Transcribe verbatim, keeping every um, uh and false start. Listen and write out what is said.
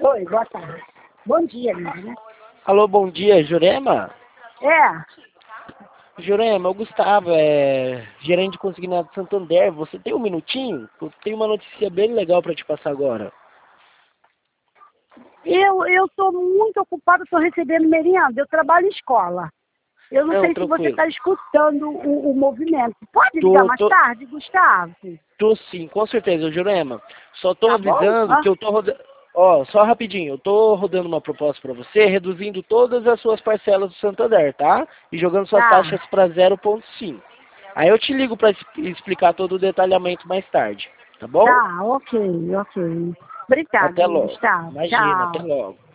Oi, boa tarde. Bom dia, amiga, né? Alô, bom dia, Jurema? É, Jurema, é o Gustavo, é gerente de consignado de Santander. Você tem um minutinho? Eu tenho uma notícia bem legal para te passar agora. eu eu estou muito ocupada, estou recebendo merienda. Eu trabalho em escola. Eu não Não, sei se você tranquilo. está escutando o, o movimento. Pode ligar Tô, mais tô, tarde, Gustavo? tô sim, com certeza, Jurema. Só tô Tá bom? avisando Ah, que eu tô rodando... Ó, só rapidinho, eu tô rodando uma proposta para você, reduzindo todas as suas parcelas do Santander, tá? E jogando suas tá, taxas para zero vírgula cinco. Aí eu te ligo para explicar todo o detalhamento mais tarde, tá bom? tá, ok, ok. Obrigada, Até hein, logo. Gustavo. Imagina, até Tchau. logo.